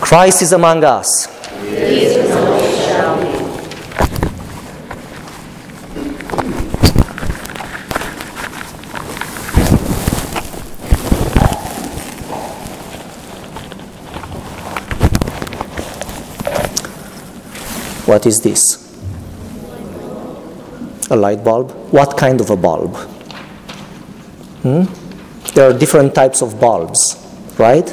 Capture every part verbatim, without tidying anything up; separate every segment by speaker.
Speaker 1: Christ is among us. What is this? A light bulb? What kind of a bulb? Hmm? There are different types of bulbs, right?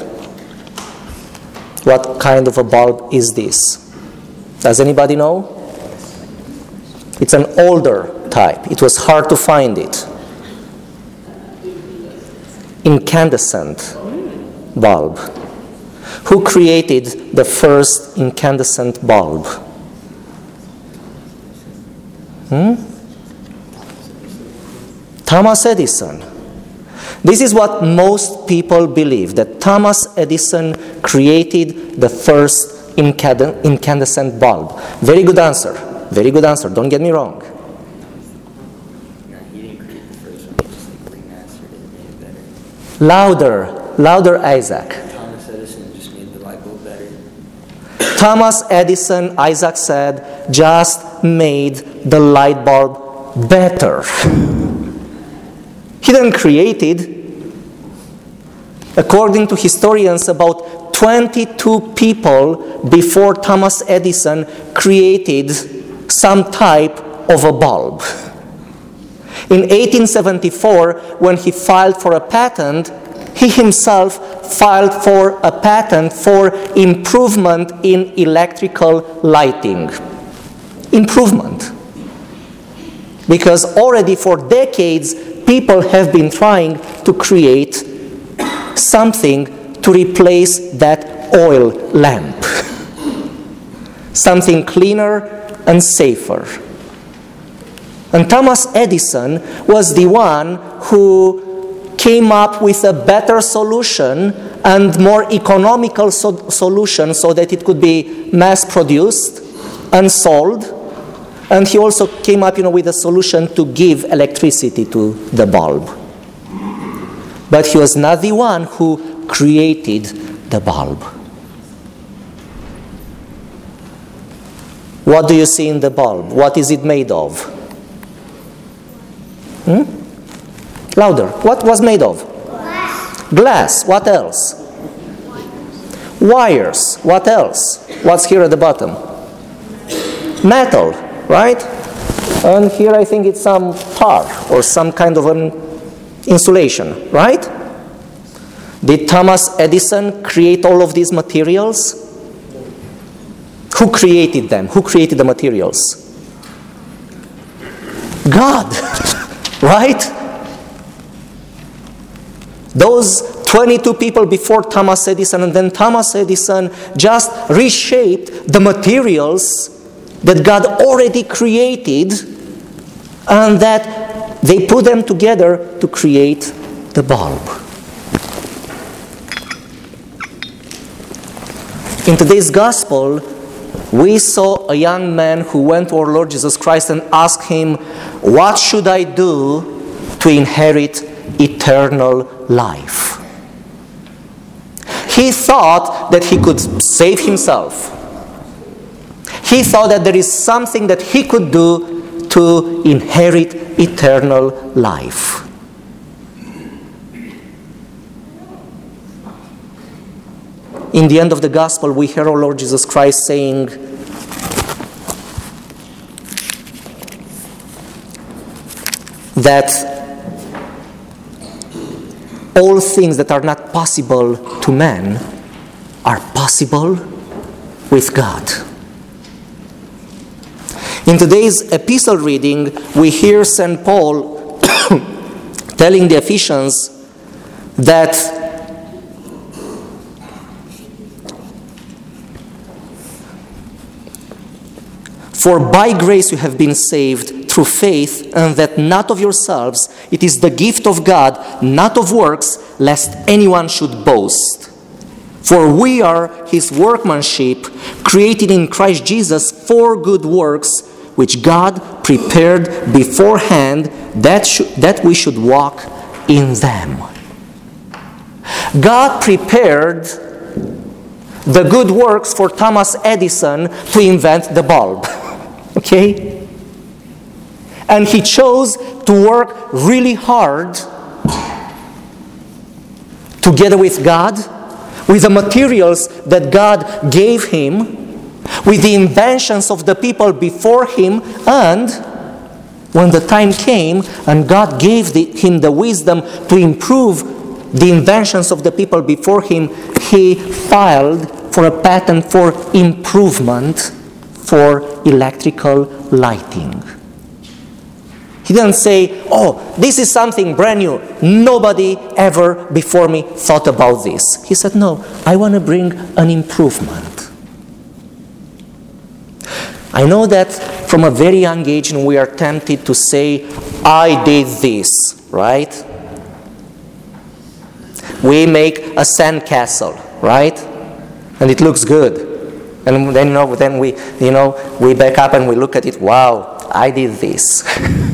Speaker 1: What kind of a bulb is this? Does anybody know? It's an older type. It was hard to find it. Incandescent bulb. Who created the first incandescent bulb? Hmm? Thomas Edison. This is what most people believe, that Thomas Edison created the first incandescent bulb. Very good answer. Very good answer. Don't get me wrong. Louder. Louder, Isaac.
Speaker 2: Thomas Edison just made the light bulb better.
Speaker 1: Thomas Edison, Isaac said, just made the light bulb better. He didn't create it. According to historians, about twenty-two people before Thomas Edison created some type of a bulb. In eighteen seventy-four, when he filed for a patent, he himself filed for a patent for improvement in electrical lighting. Improvement. Because already for decades, people have been trying to create something to replace that oil lamp. Something cleaner and safer. And Thomas Edison was the one who came up with a better solution and more economical so- solution so that it could be mass-produced and sold. And he also came up, you know, with a solution to give electricity to the bulb. But he was not the one who created the bulb. What do you see in the bulb? What is it made of? Hmm? Louder. What was made of?
Speaker 3: Glass.
Speaker 1: Glass. What else? Wires. What else? What's here at the bottom? Metal, right? And here I think it's some tar or some kind of an insulation, right? Did Thomas Edison create all of these materials? Who created them? Who created the materials? God, right? Those twenty-two people before Thomas Edison, and then Thomas Edison just reshaped the materials that God already created, and that they put them together to create the bulb. In today's gospel, we saw a young man who went to our Lord Jesus Christ and asked him, "What should I do to inherit eternal life?" He thought that he could save himself. He thought that there is something that he could do to inherit eternal life. In the end of the gospel, we hear our Lord Jesus Christ saying, that all things that are not possible to man are possible with God. In today's epistle reading, we hear Saint Paul telling the Ephesians that for by grace you have been saved through faith, and that not of yourselves, it is the gift of God, not of works, lest anyone should boast. For we are his workmanship, created in Christ Jesus for good works, which God prepared beforehand that, sh- that we should walk in them. God prepared the good works for Thomas Edison to invent the bulb. Okay? And he chose to work really hard together with God, with the materials that God gave him, with the inventions of the people before him, and when the time came and God gave the, him the wisdom to improve the inventions of the people before him, he filed for a patent for improvement for electrical lighting. He didn't say, oh, this is something brand new. Nobody ever before me thought about this. He said, no, I want to bring an improvement. I know that from a very young age we are tempted to say, I did this, right? We make a sandcastle, right? And it looks good. And then, you know, then we, you know, we back up and we look at it, wow, I did this.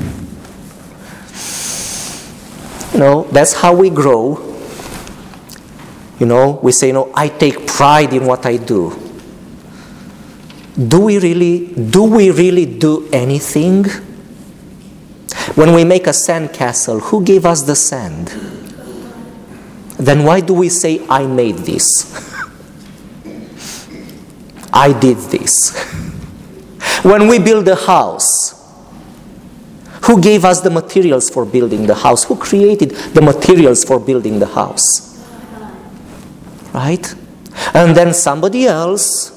Speaker 1: You know, that's how we grow. You know, we say, you know, I take pride in what I do. Do we really, do we really do anything? When we make a sandcastle, who gave us the sand? Then why do we say, I made this? I did this. When we build a house, who gave us the materials for building the house? Who created the materials for building the house? Right? And then somebody else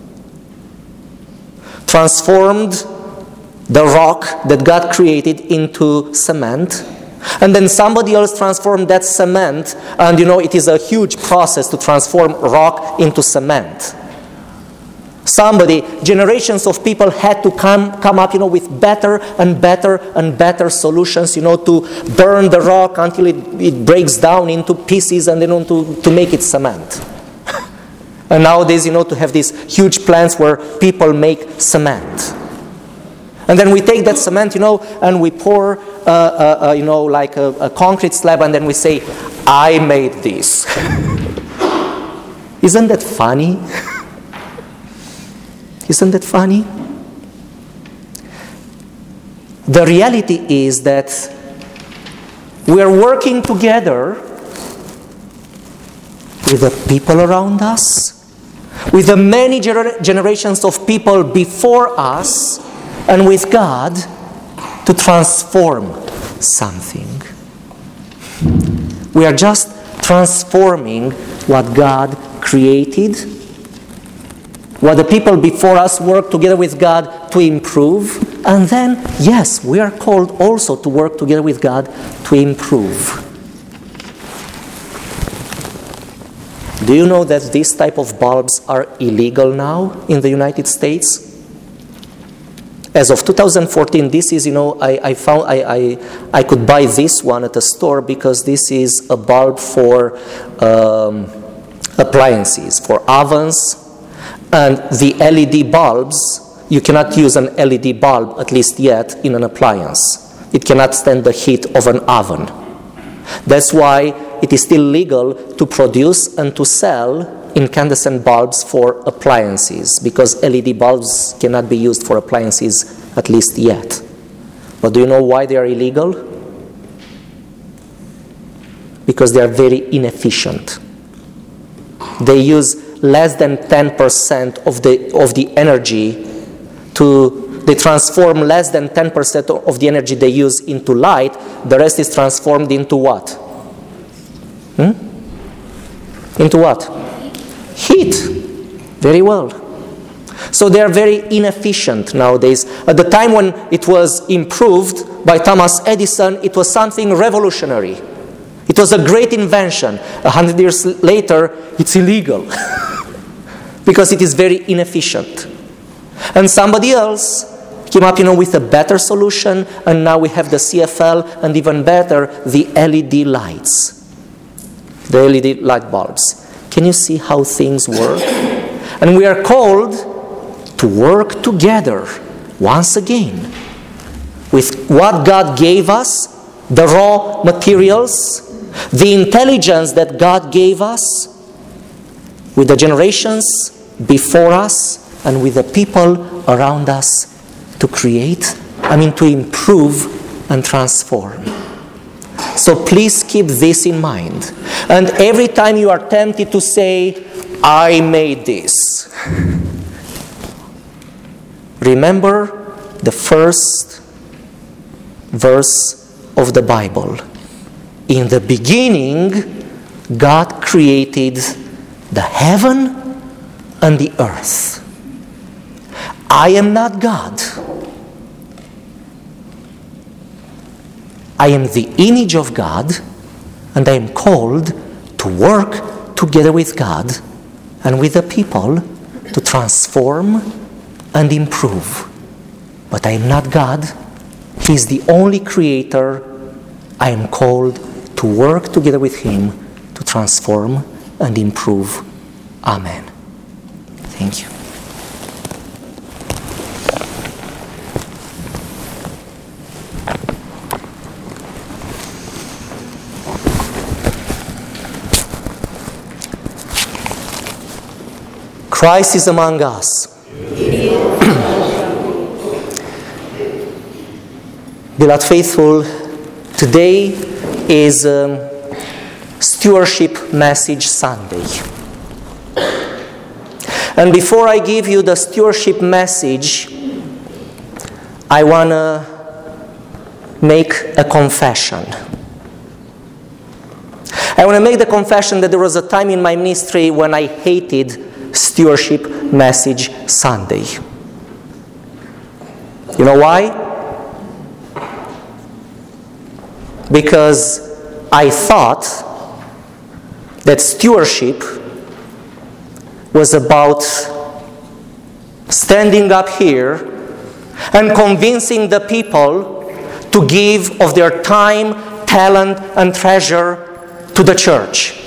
Speaker 1: transformed the rock that God created into cement. And then somebody else transformed that cement. And you know, it is a huge process to transform rock into cement. Somebody, generations of people had to come, come up, you know, with better and better and better solutions, you know, to burn the rock until it, it breaks down into pieces and then to, to make it cement. And nowadays, you know, to have these huge plants where people make cement. And then we take that cement, you know, and we pour, uh, uh, uh, you know, like a, a concrete slab, and then we say, I made this. Isn't that funny? Isn't that funny? The reality is that we are working together with the people around us, with the many gener- generations of people before us, and with God to transform something. We are just transforming what God created, what the people before us worked together with God to improve, and then, yes, we are called also to work together with God to improve. Do you know that these type of bulbs are illegal now in the United States? As of two thousand fourteen, this is, you know, I, I found I, I I could buy this one at a store because this is a bulb for um, appliances, for ovens, and the L E D bulbs, you cannot use an L E D bulb, at least yet, in an appliance. It cannot stand the heat of an oven. That's why it is still legal to produce and to sell incandescent bulbs for appliances, because L E D bulbs cannot be used for appliances, at least yet. But do you know why they are illegal? Because they are very inefficient. They use less than ten percent of the of the energy to, they transform less than ten percent of the energy they use into light. The rest is transformed into what? Hmm? Into what? Heat. Very well. So they are very inefficient nowadays. At the time when it was improved by Thomas Edison, it was something revolutionary. It was a great invention. A hundred years later, it's illegal because it is very inefficient. And somebody else came up, you know, with a better solution, and now we have the C F L, and even better, the L E D lights, the L E D light bulbs. Can you see how things work? And we are called to work together once again with what God gave us, the raw materials, the intelligence that God gave us, with the generations before us and with the people around us to create, I mean to improve and transform. So please keep this in mind. And every time you are tempted to say, I made this, remember the first verse of the Bible. In the beginning, God created the heaven and the earth. I am not God. I am the image of God, and I am called to work together with God and with the people to transform and improve. But I am not God. He is the only creator. I am called to work together with Him to transform and improve. Amen. Thank you. Christ is among us. Beloved faithful, today is um, Stewardship Message Sunday. And before I give you the stewardship message, I want to make a confession. I want to make the confession that there was a time in my ministry when I hated Stewardship Message Sunday. You know why? Because I thought that stewardship was about standing up here and convincing the people to give of their time, talent, and treasure to the church.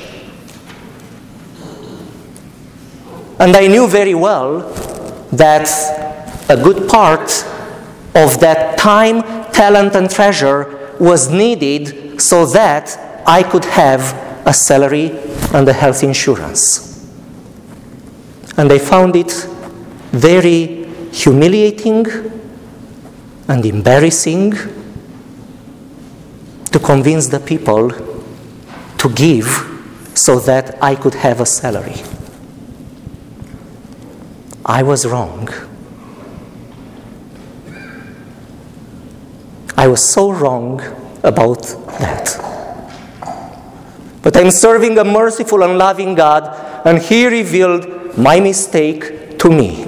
Speaker 1: And I knew very well that a good part of that time, talent, and treasure was needed so that I could have a salary and a health insurance. And I found it very humiliating and embarrassing to convince the people to give so that I could have a salary. I was wrong. I was so wrong about that. But I'm serving a merciful and loving God, and He revealed my mistake to me.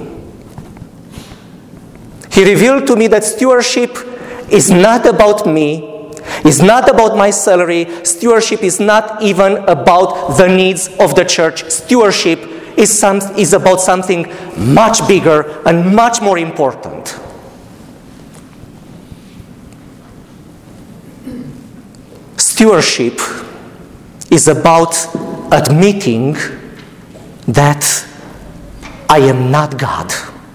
Speaker 1: He revealed to me that stewardship is not about me, is not about my salary. Stewardship is not even about the needs of the church. Stewardship is, some, is about something much bigger and much more important. Stewardship is about admitting that I am not God.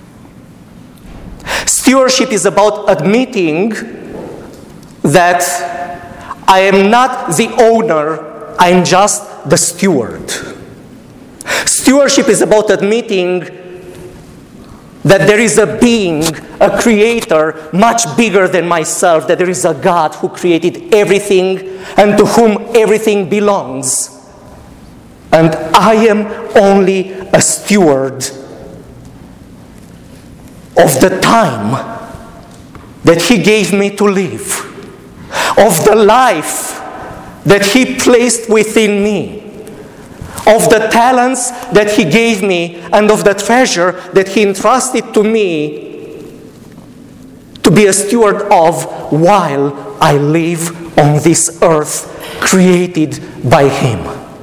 Speaker 1: Stewardship is about admitting that I am not the owner, I'm just the steward. Stewardship is about admitting that there is a being, a creator, much bigger than myself, that there is a God who created everything and to whom everything belongs. And I am only a steward of the time that He gave me to live, of the life that He placed within me, of the talents that He gave me, and of the treasure that He entrusted to me to be a steward of while I live on this earth created by Him.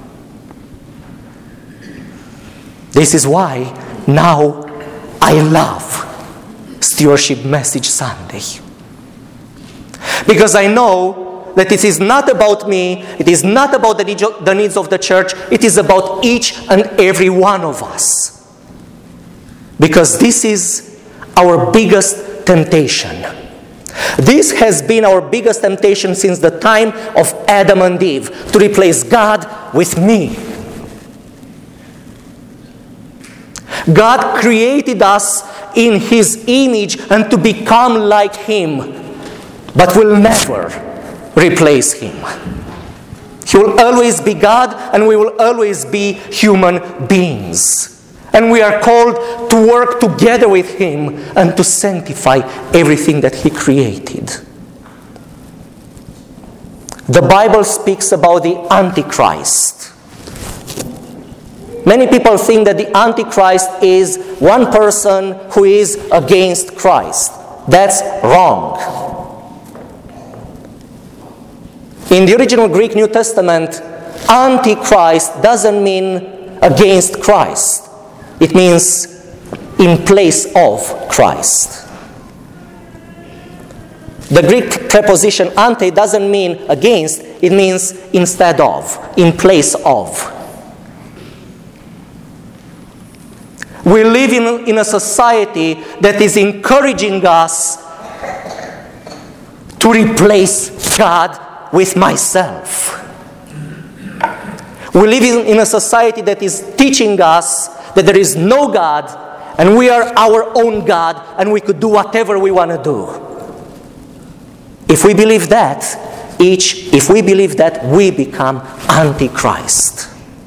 Speaker 1: This is why now I love Stewardship Message Sunday. Because I know that it is not about me, it is not about the needs of the church, it is about each and every one of us. Because this is our biggest temptation. This has been our biggest temptation since the time of Adam and Eve, to replace God with me. God created us in His image and to become like Him, but will never replace Him. He will always be God, and we will always be human beings. And we are called to work together with Him and to sanctify everything that He created. The Bible speaks about the Antichrist. Many people think that the Antichrist is one person who is against Christ. That's wrong. In the original Greek New Testament, Antichrist doesn't mean against Christ. It means in place of Christ. The Greek preposition ante doesn't mean against, it means instead of, in place of. We live in, in a society that is encouraging us to replace God with myself. We live in, in a society that is teaching us that there is no God, and we are our own God, and we could do whatever we want to do. If we believe that, each, if we believe that, we become Antichrist.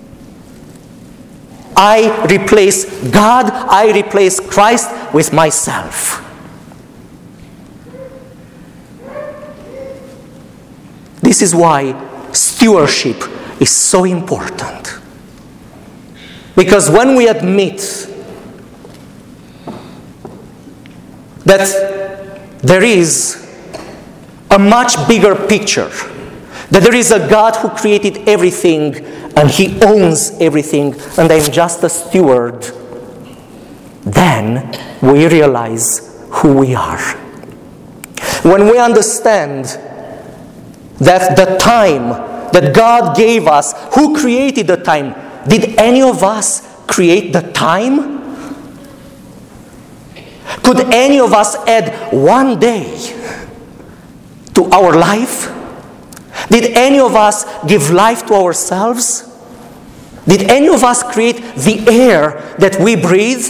Speaker 1: I replace God, I replace Christ with myself. This is why stewardship is so important. Because when we admit that there is a much bigger picture, that there is a God who created everything and He owns everything and I'm just a steward, then we realize who we are. When we understand that the time that God gave us, who created the time? Did any of us create the time? Could any of us add one day to our life? Did any of us give life to ourselves? Did any of us create the air that we breathe?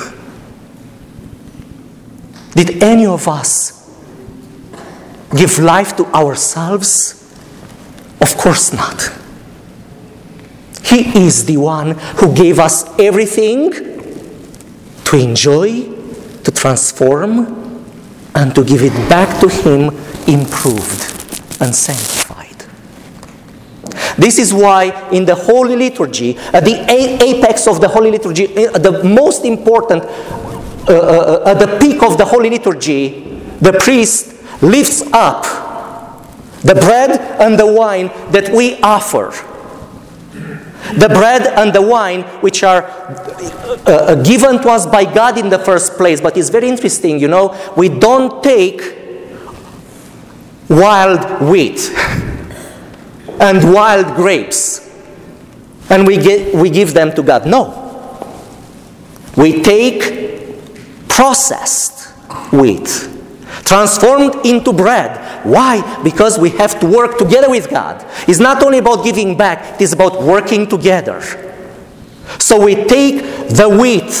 Speaker 1: Did any of us give life to ourselves? Of course not. He is the one who gave us everything to enjoy, to transform, and to give it back to Him improved and sanctified. This is why in the Holy Liturgy, at the apex of the Holy Liturgy, the most important, uh, uh, at the peak of the Holy Liturgy, the priest lifts up the bread and the wine that we offer. The bread and the wine which are uh, uh, given to us by God in the first place. But it's very interesting, you know, we don't take wild wheat and wild grapes and we, get, we give them to God. No. We take processed wheat, transformed into bread. Why? Because we have to work together with God. It's not only about giving back, it is about working together. So we take the wheat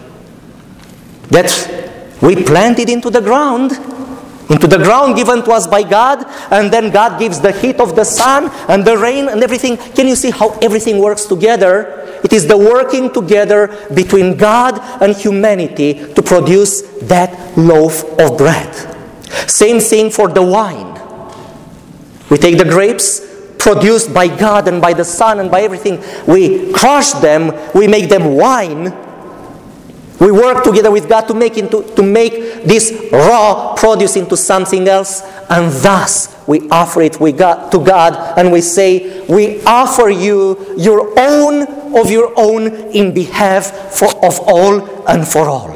Speaker 1: that we planted into the ground, into the ground given to us by God, and then God gives the heat of the sun and the rain and everything. Can you see how everything works together? It is the working together between God and humanity to produce that loaf of bread. Same thing for the wine. We take the grapes produced by God and by the sun and by everything. We crush them. We make them wine. We work together with God to make into, to make this raw produce into something else. And thus we offer it we got, to God and we say, we offer you your own of your own in behalf for, of all and for all.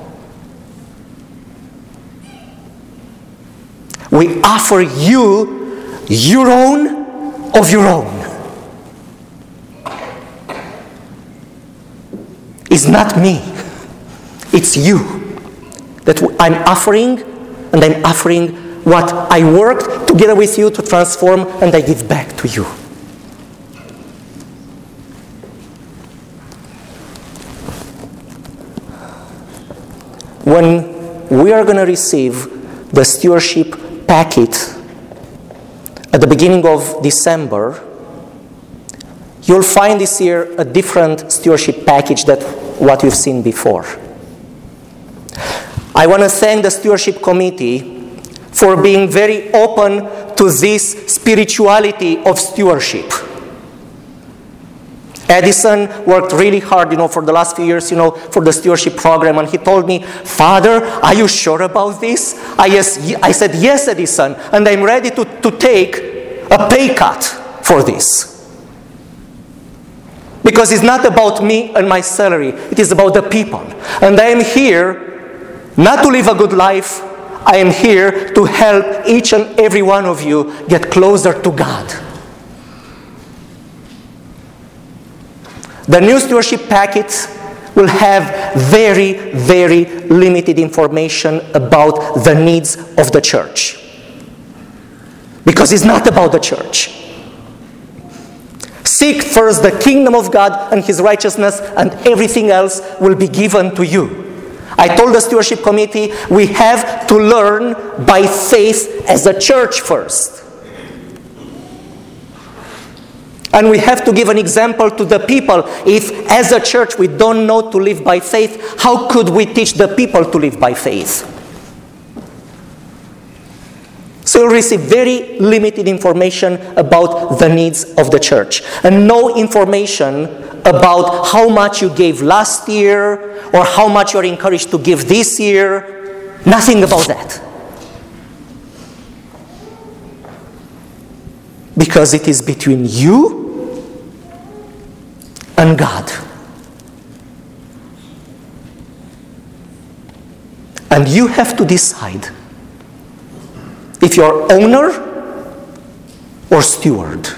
Speaker 1: We offer you your own of your own. It's not me. It's you that I'm offering, and I'm offering what I worked together with you to transform, and I give back to you. when we are going to receive the stewardship packet at the beginning of December, you'll find this year a different stewardship package than what we've seen before. I want to thank the stewardship committee for being very open to this spirituality of stewardship. Edison worked really hard, you know, for the last few years, you know, for the stewardship program, and he told me, "Father, are you sure about this?" I, yes, I said, "Yes, Edison, and I'm ready to, to take a pay cut for this." Because it's not about me and my salary, it is about the people. And I am here not to live a good life, I am here to help each and every one of you get closer to God. The new stewardship packet will have very, very limited information about the needs of the church. Because it's not about the church. Seek first the kingdom of God and His righteousness, and everything else will be given to you. I told the stewardship committee, we have to learn by faith as a church first. And we have to give an example to the people. If as a church we don't know to live by faith, how could we teach the people to live by faith? So you'll receive very limited information about the needs of the church. And no information about how much you gave last year or how much you're encouraged to give this year. Nothing about that. Because it is between you and God. And you have to decide if you're owner or steward.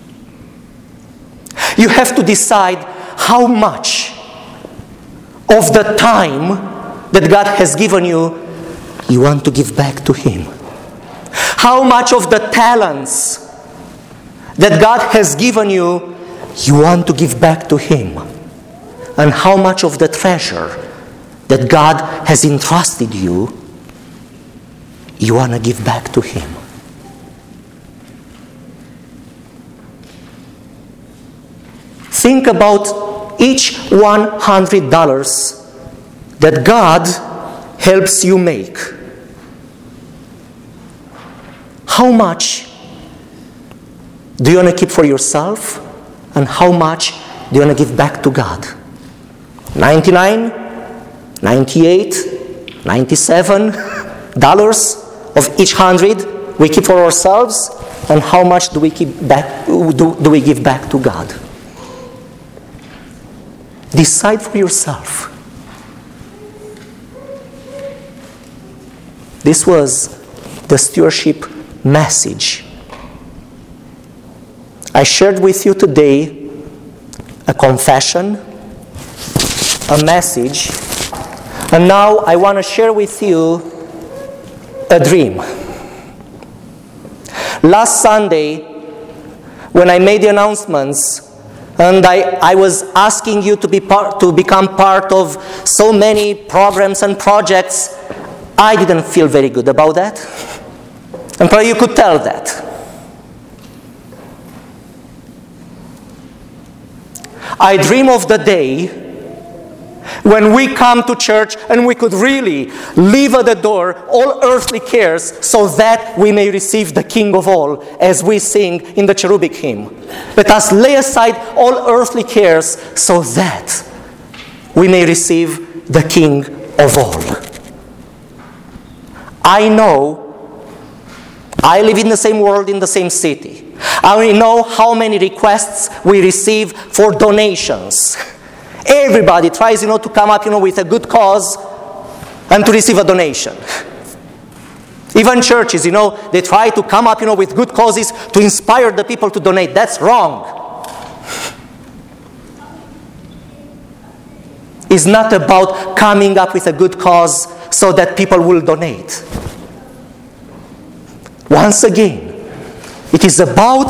Speaker 1: You have to decide how much of the time that God has given you, you want to give back to Him. How much of the talents that God has given you, you want to give back to Him. And how much of the treasure that God has entrusted you, you want to give back to Him. Think about each one hundred dollars that God helps you make. How much do you want to keep for yourself? And how much do you want to give back to God? ninety-nine, ninety-eight, ninety-seven dollars of each hundred we keep for ourselves, and how much do we keep back? Do, do we give back to God? Decide for yourself. This was the stewardship message. I shared with you today a confession, a message, and now I want to share with you a dream. Last Sunday, when I made the announcements, and I, I was asking you to be part, to become part of so many programs and projects, I didn't feel very good about that. And probably you could tell that. I dream of the day when we come to church and we could really leave at the door all earthly cares so that we may receive the King of all, as we sing in the cherubic hymn. Let us lay aside all earthly cares so that we may receive the King of all. I know I live in the same world, in the same city. I know how many requests we receive for donations. Everybody tries, you know, to come up, you know, with a good cause and to receive a donation. Even churches, you know, they try to come up, you know, with good causes to inspire the people to donate. That's wrong. It's not about coming up with a good cause so that people will donate. Once again, it is about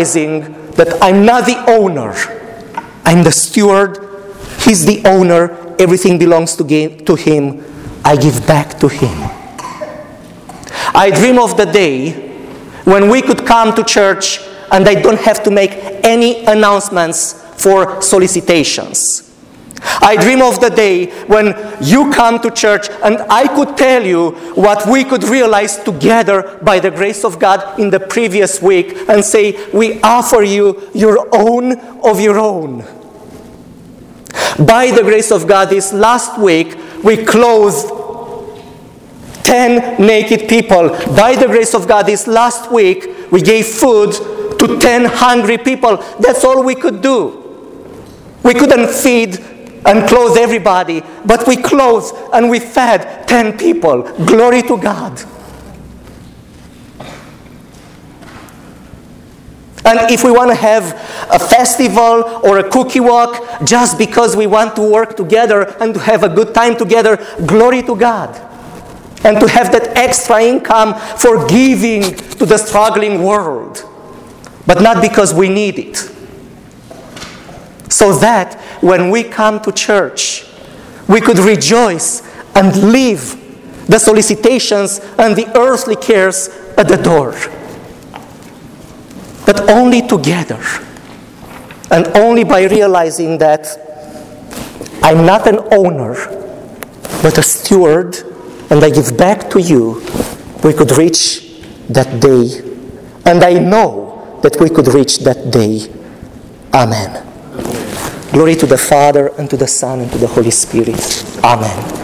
Speaker 1: realizing that I'm not the owner. I'm the steward. He's the owner. everything belongs to, ga- to Him, I give back to Him. I dream of the day when we could come to church and I don't have to make any announcements for solicitations. I dream of the day when you come to church and I could tell you what we could realize together by the grace of God in the previous week and say, we offer you your own of your own. By the grace of God, this last week, we clothed ten naked people. By the grace of God, this last week, we gave food to ten hungry people. That's all we could do. We couldn't feed and clothe everybody, but we clothed and we fed ten people. Glory to God. And if we want to have a festival or a cookie walk just because we want to work together and to have a good time together, glory to God. And to have that extra income for giving to the struggling world. But not because we need it. So that when we come to church, we could rejoice and leave the solicitations and the earthly cares at the door. But only together. And only by realizing that I'm not an owner, but a steward, and I give back to you, we could reach that day. And I know that we could reach that day. Amen. Glory to the Father, and to the Son, and to the Holy Spirit. Amen.